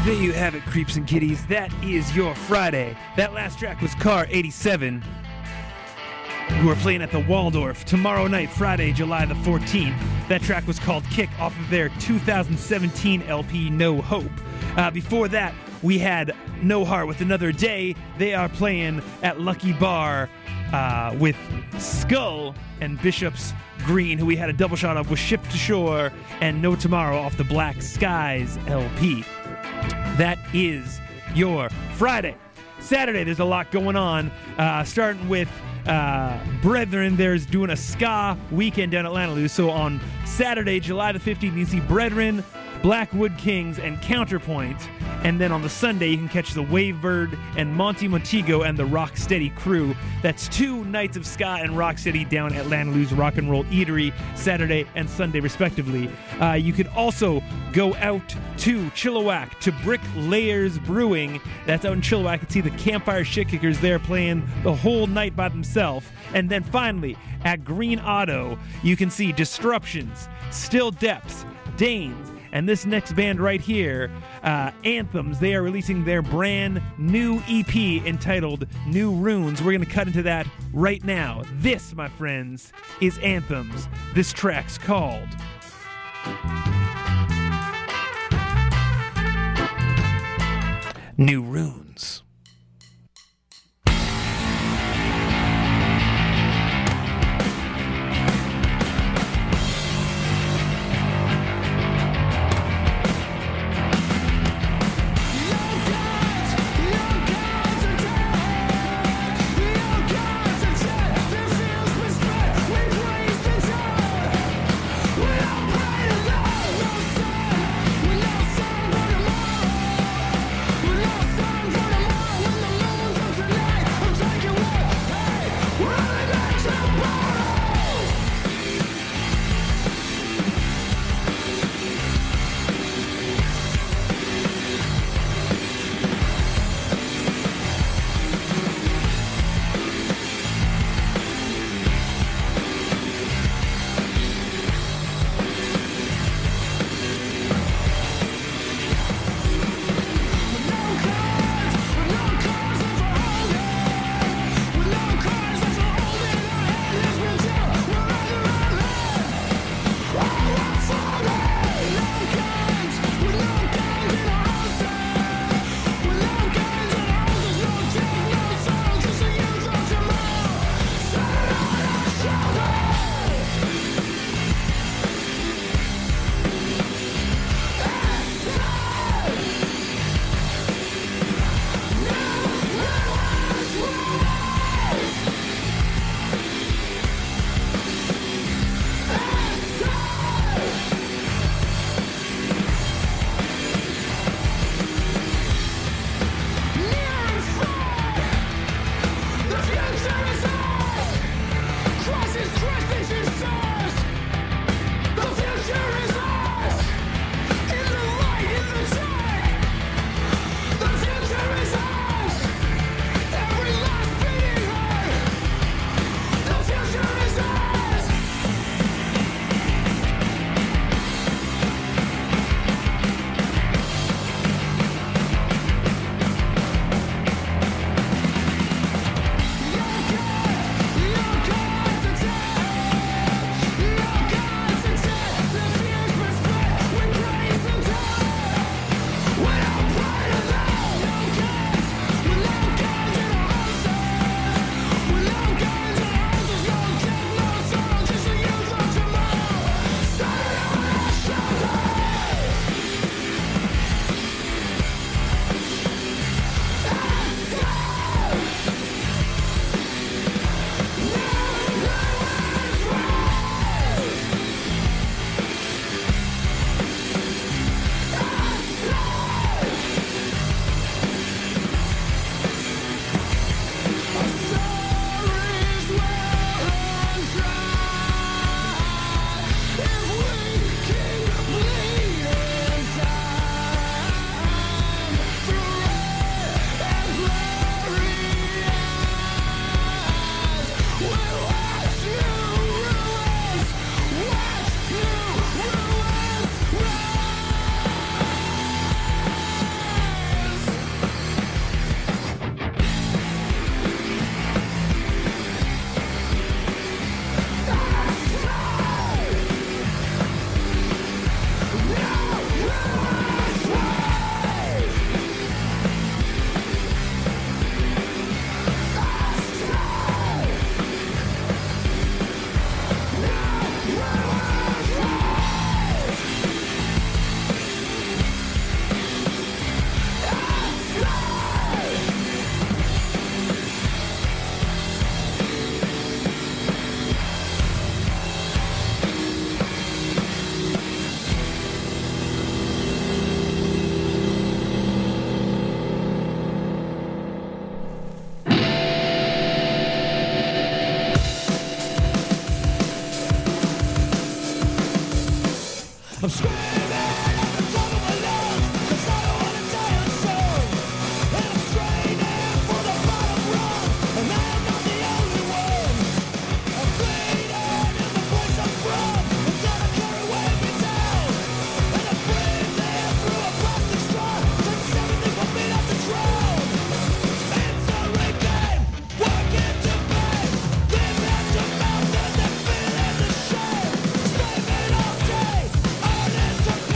There you have it, creeps and kitties. That is your Friday. That last track was Car 87, who are playing at the Waldorf tomorrow night, Friday, July the 14th. That track was called Kick off of their 2017 LP, No Hope. Before that, we had No Heart with Another Day. They are playing at Lucky Bar with Skull and Bishop's Green, who we had a double shot of with Ship to Shore and No Tomorrow off the Black Skies LP. That is your Friday. Saturday, there's a lot going on, starting with Brethren. There's doing a ska weekend down at Lanaloo. So on Saturday, July the 15th, you can see Brethren, Blackwood Kings, and Counterpoint. And then on the Sunday, you can catch the Wavebird and Monty Montego and the Rocksteady crew. That's 2 nights of ska and Rocksteady down at Lanaloo's Rock and Roll Eatery, Saturday and Sunday, respectively. You can also go out to Chilliwack to Brick Layers Brewing. That's out in Chilliwack. You can see the Campfire Shit Kickers there playing the whole night by themselves. And then finally, at Green Auto, you can see Disruptions, Still Depths, Danes, and this next band right here, Anthems. They are releasing their brand new EP entitled New Runes. We're going to cut into that right now. This, my friends, is Anthems. This track's called New Runes. We're I'm screaming at the top of my lungs, 'cause I don't wanna die unsung. And I'm straining for the bottom rung, and I am not the only one. I'm bleeding in the place I'm from, until I carry weighing me down. And I'm breathing through a plastic straw, turns everything for me not to drown. It's a regame, working to pay, live hand to mouth and then feeling the shame. Slaving all day, earning to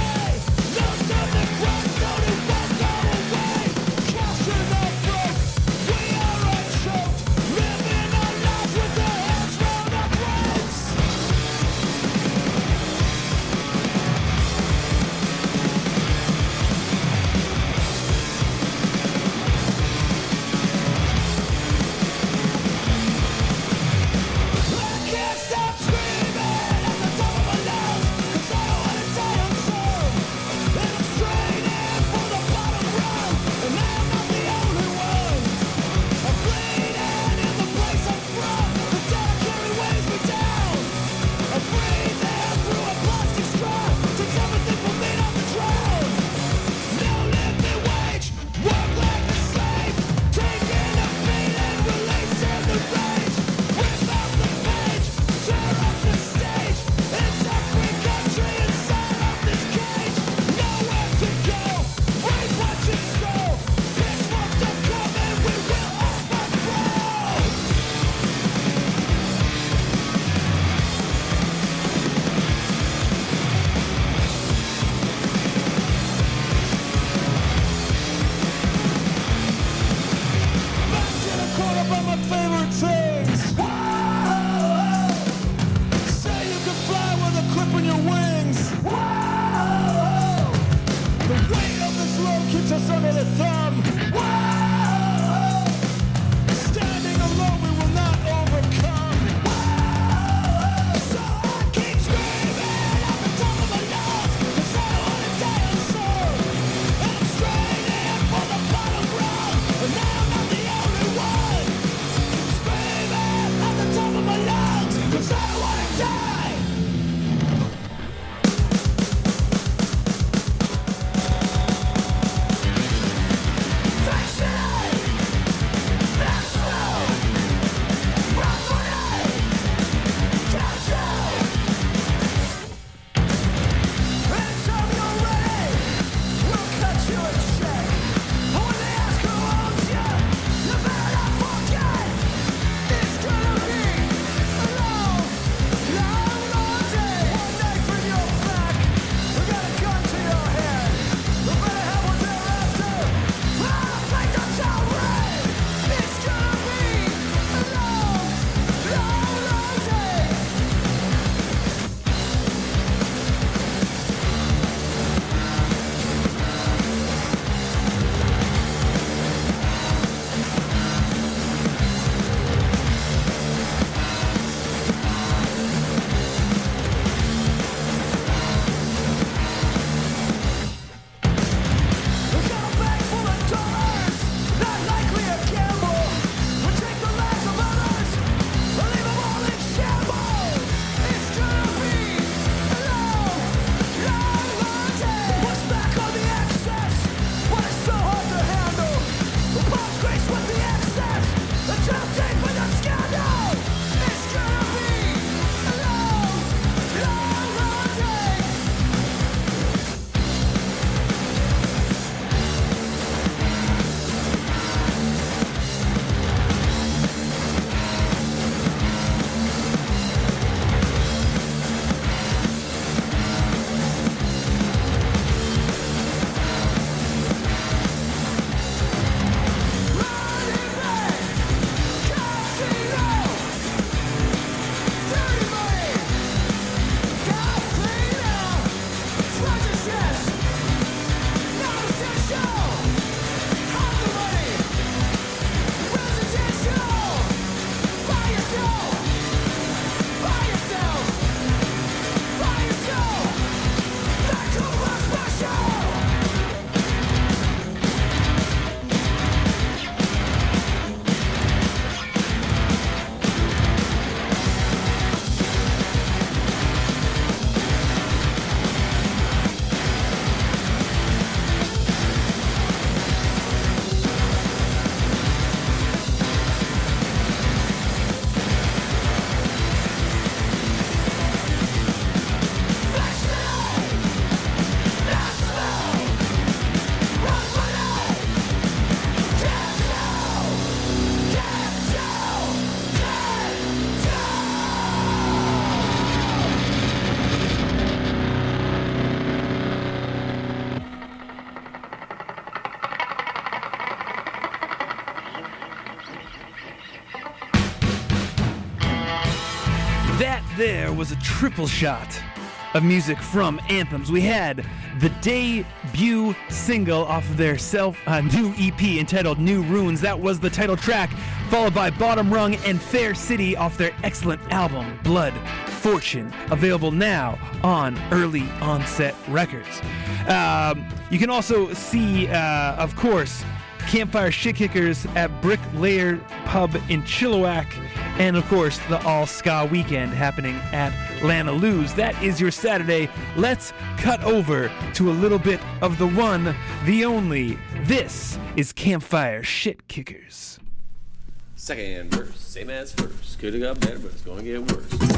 was a triple shot of music from Anthems. We had the debut single off of their new EP entitled New Runes. That was the title track, followed by Bottom Rung and Fair City off their excellent album, Blood Fortune, available now on Early Onset Records. You can also see, of course, Campfire Shit Kickers at Brick Layer Pub in Chilliwack, and of course the All Ska Weekend happening at Lana Lou's. That is your Saturday. Let's cut over to a little bit of the one, the only. This is Campfire Shit Kickers. Second verse, same as first. Could have got better, but it's gonna get worse.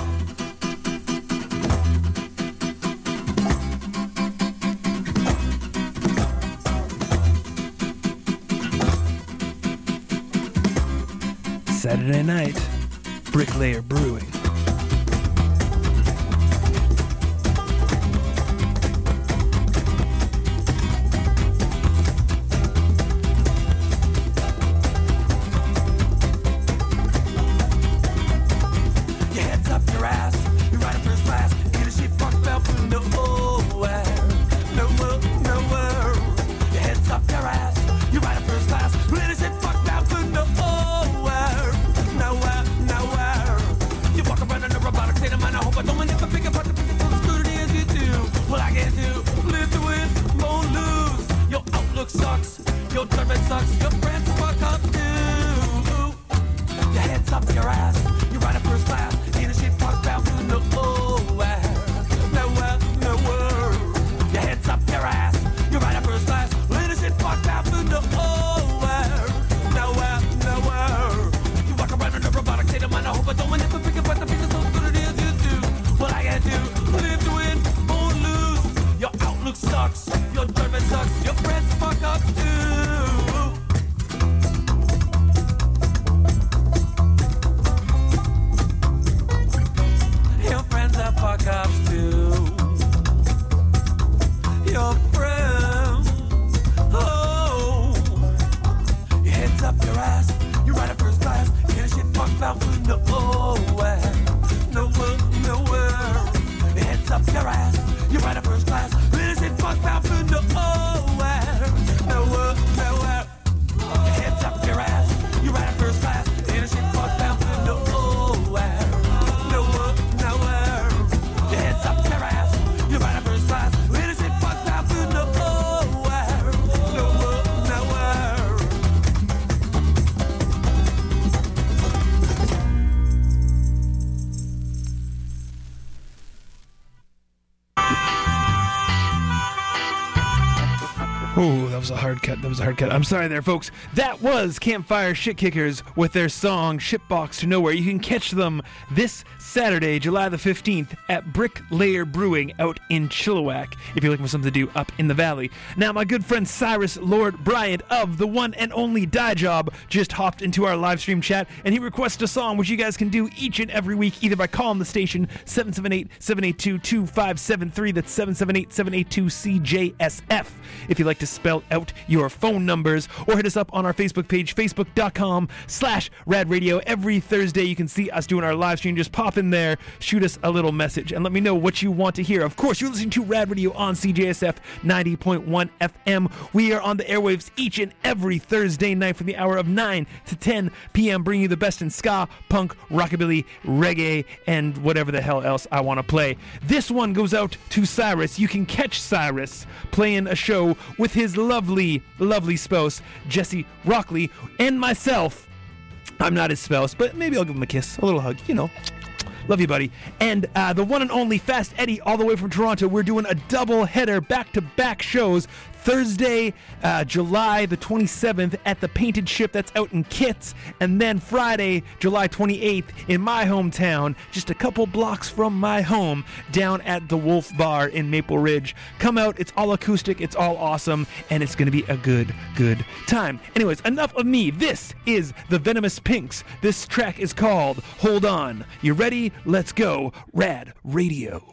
Saturday night, Bricklayer Brewing. Your head's up your ass, you're riding first class, in a shit fuck belt from nowhere. Nowhere. Your head's up your ass, you're riding first class, in a shit fuck belt from nowhere. You walk around in a robotic state of mind. I hope I don't end up a big apart the physical scrutiny as you do. What I can do, live to win, won't lose. Your outlook sucks, your judgment sucks, your friends fuck up too. Your head's up your ass, you're riding first class, in a shit fuck bound to nowhere. Your head's up your ass, you're riding first class, in a shit fuck bound to nowhere. You walk around in a robotic state of mind. I hope I don't end up a big apart the physical scrutiny as you do. What I can do, live to win, won't lose. Your outlook sucks, your judgment sucks, your friends fuck up too. Your friends are fuck ups too. Your friends, oh. Your head's up your ass, you're riding first class, in a shit fuck bound for nowhere. Your head's up your ass, you're riding first class, in a shit fuck bound for nowhere. Your head's up your ass, you're riding first class, in a shit fuck bound for nowhere. Your head's up your ass, you're riding first class, in a shit fuck bound for nowhere. Oh, that was a hard cut. I'm sorry there, folks. That was Campfire Shit Kickers with their song Shitbox to Nowhere. You can catch them this Saturday, July the 15th at Brick Layer Brewing out in Chilliwack if you're looking for something to do up in the valley. Now, my good friend Cyrus Lord Bryant of the one and only Die Job just hopped into our live stream chat and he requested a song which you guys can do each and every week either by calling the station 778-782-2573. That's 778-782-CJSF if you'd like to spell out your phone numbers, or hit us up on our Facebook page, facebook.com/radradio. Every Thursday you can see us doing our live stream. Just pop in there, shoot us a little message, and let me know what you want to hear. Of course, you're listening to Rad Radio on CJSF 90.1 FM. We are on the airwaves each and every Thursday night from the hour of 9 to 10 p.m., bringing you the best in ska, punk, rockabilly, reggae, and whatever the hell else I want to play. This one goes out to Cyrus. You can catch Cyrus playing a show with his lovely spouse, Jesse Rockley, and myself. I'm not his spouse, but maybe I'll give him a kiss, a little hug, you know. Love you, buddy. And the one and only Fast Eddie, all the way from Toronto. We're doing a double header, back-to-back shows. Thursday, July the 27th at the Painted Ship, that's out in Kits, and then Friday, July 28th in my hometown, just a couple blocks from my home, down at the Wolf Bar in Maple Ridge. Come out, it's all acoustic, it's all awesome, and it's going to be a good time. Anyways, enough of me. This is the Venomous Pinks. This track is called Hold On. You ready? Let's go. Rad Radio.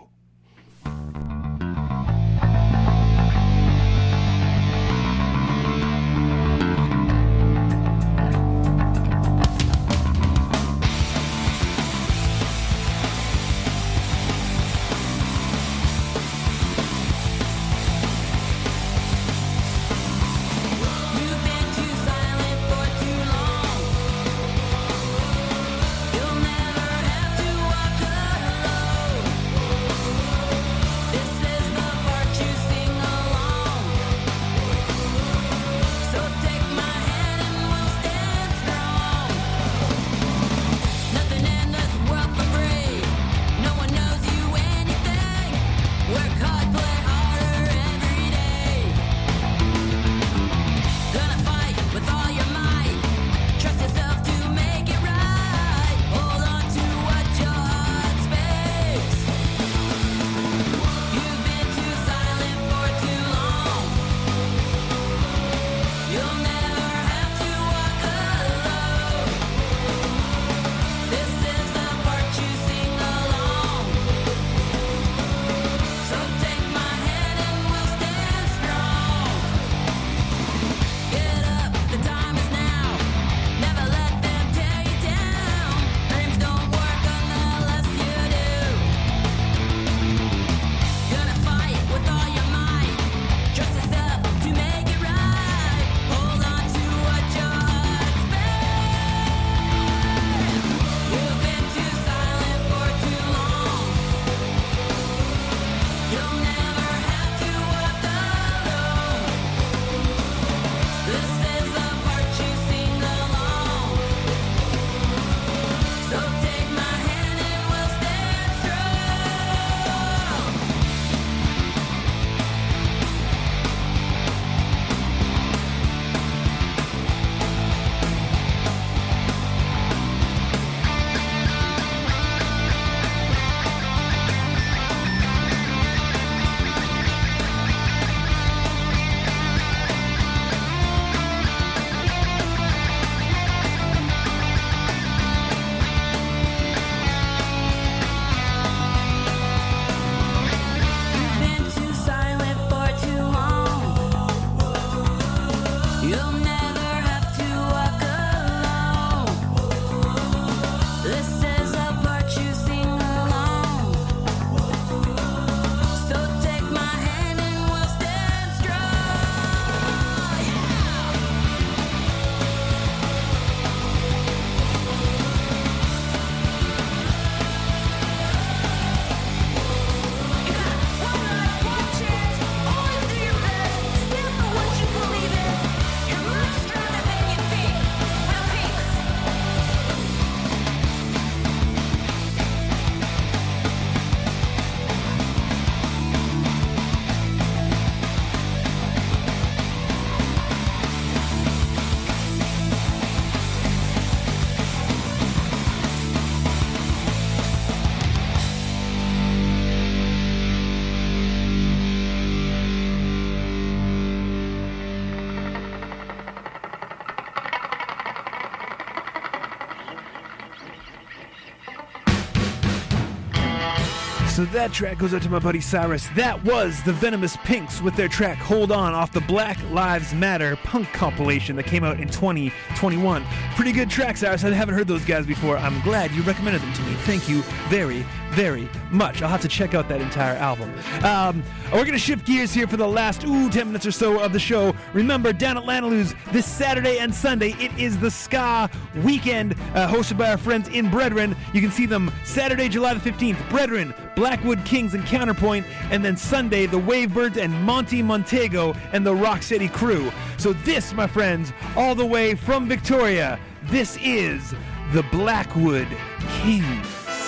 So that track goes out to my buddy Cyrus. That was the Venomous Pinks with their track Hold On off the Black Lives Matter punk compilation that came out in 2021. Pretty good track, Cyrus. I haven't heard those guys before. I'm glad you recommended them to me. Thank you very, very much. I'll have to check out that entire album. We're going to shift gears here for the last 10 minutes or so of the show. Remember, down at Lanaloo's this Saturday and Sunday, it is the Ska Weekend hosted by our friends in Brethren. You can see them Saturday, July the 15th, Brethren, Blackwood Kings and Counterpoint, and then Sunday, the Wavebirds and Monty Montego and the Rock City Crew. So this, my friends, all the way from Victoria, this is the Blackwood Kings.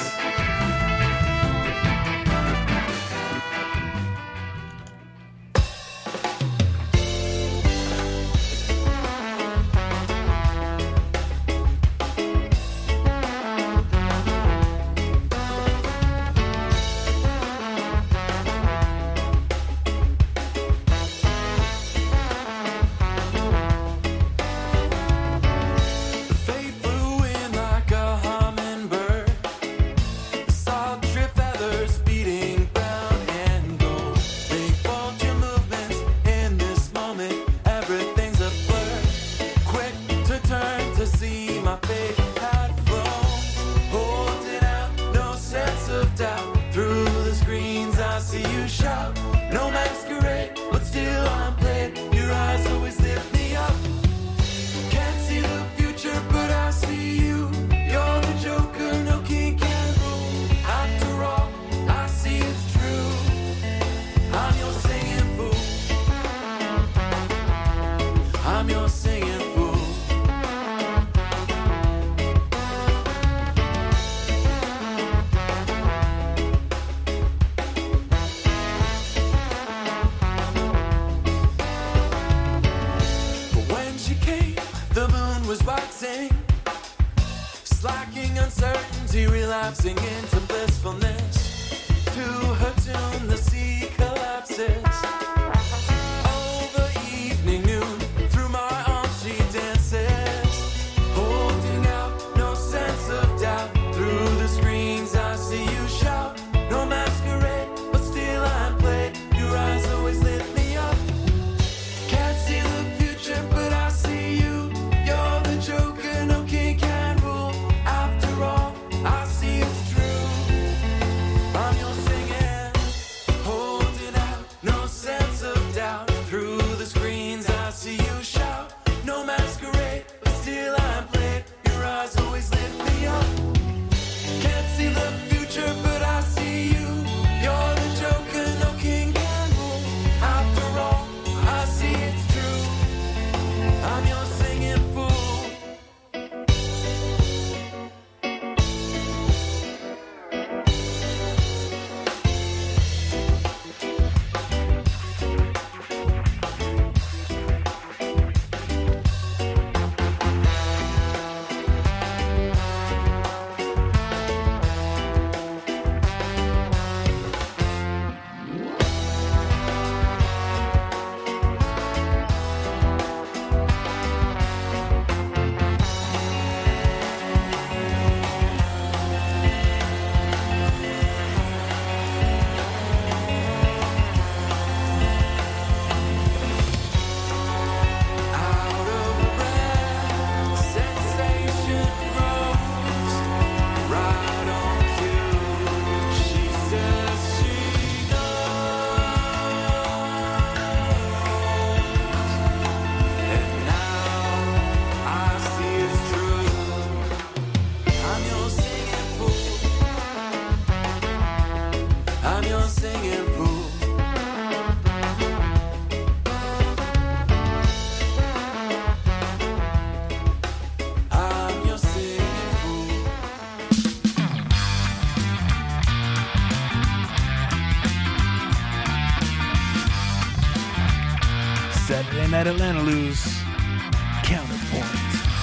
Saturday night at Lanaloo's, Counterpoint.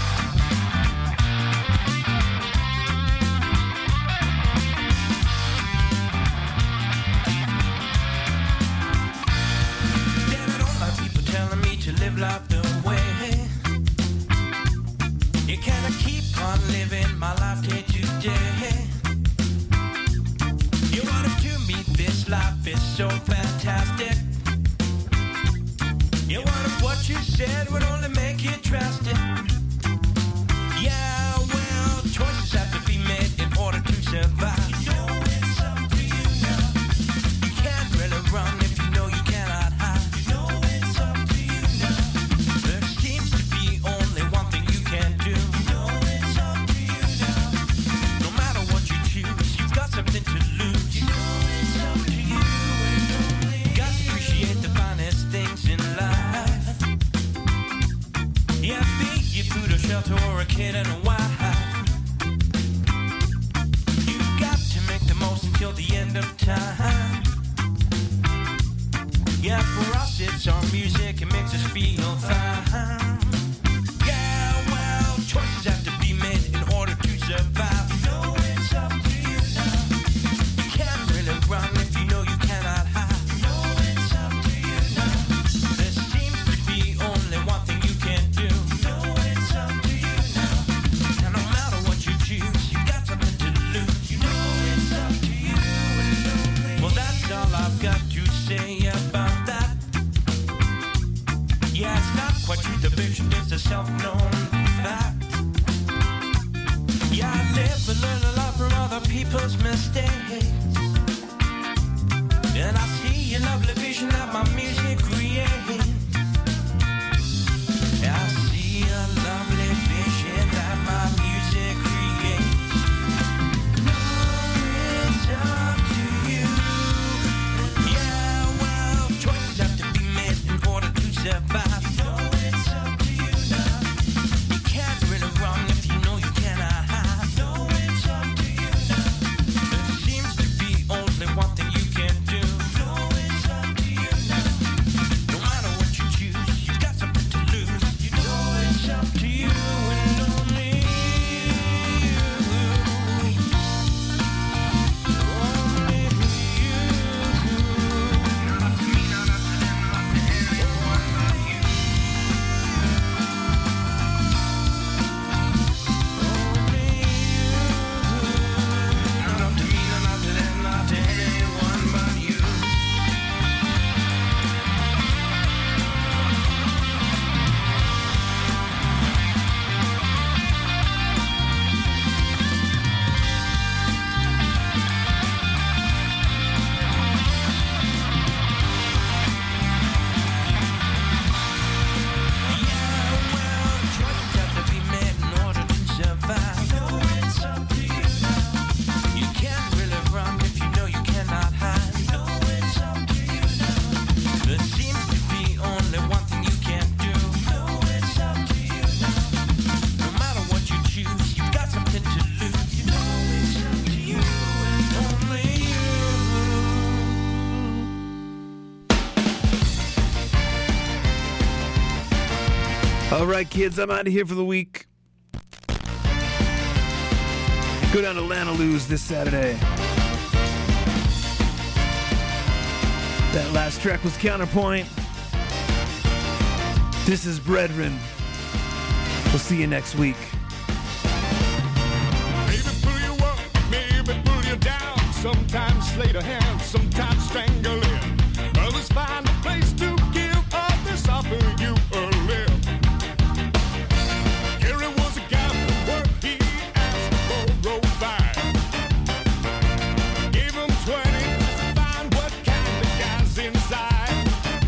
Damn it, all my people telling me to live life the way. You cannot keep on living my life day to day. You want to do said would only make you trust it. Yeah, well, choices have to be made in order to survive. You know it's up to you now. You can't really run if you know you cannot hide. You know it's up to you now. There seems to be only one thing you can do. You know it's up to you now. No matter what you choose, you've got something to lose. You know it's up to you and only you. Got to appreciate the finest things in life. Yeah, be it food or shelter or a kid and a wife. You've got to make the most until the end of time. Yeah, for us it's our music, it makes us feel fine. Yeah, well, choices have to be made in order to survive. You know it's up to you now. You can't really run if you know you cannot hide. You know it's up to you now. There seems to be only one thing you can do. You know it's up to you now. And no matter what you choose, you got something to lose. You know it's up to you and only you. Well, that's all I've got to say about that. Yeah, it's not quite true, the fiction is a self-known fact. Yeah, I live and learn a lot from other people's mistakes. And I see a lovely vision that my music creates. Yeah, I see a lovely vision that my music creates. No, it's up to you. Yeah, well, choices have to be made in order to survive. No, it's up to you now. You can't really run if you know you cannot hide. No, it's up to you now. There seems to be only one thing you can do. No, it's up to you now. No matter what you choose, you've got something to lose. You know it's up to you and only you. Only you. Not to me, not to them, not to anyone but you. Only you. Not to me, not to them, not to anyone but you. Yeah, well, choices have to be made in order to survive. You know it's up to you now. You can't really run if you know you cannot hide. You know it's up to you now. There seems to be only one thing you can do. You know it's up to you now. No matter what you choose, you've got something to lose. You know it's up to you and only you. All right, kids, I'm out of here for the week. Go down to Lanaloo's this Saturday. That last track was Counterpoint. This is Brethren. We'll see you next week. Maybe pull you up, maybe pull you down. Sometimes slay the hand, sometimes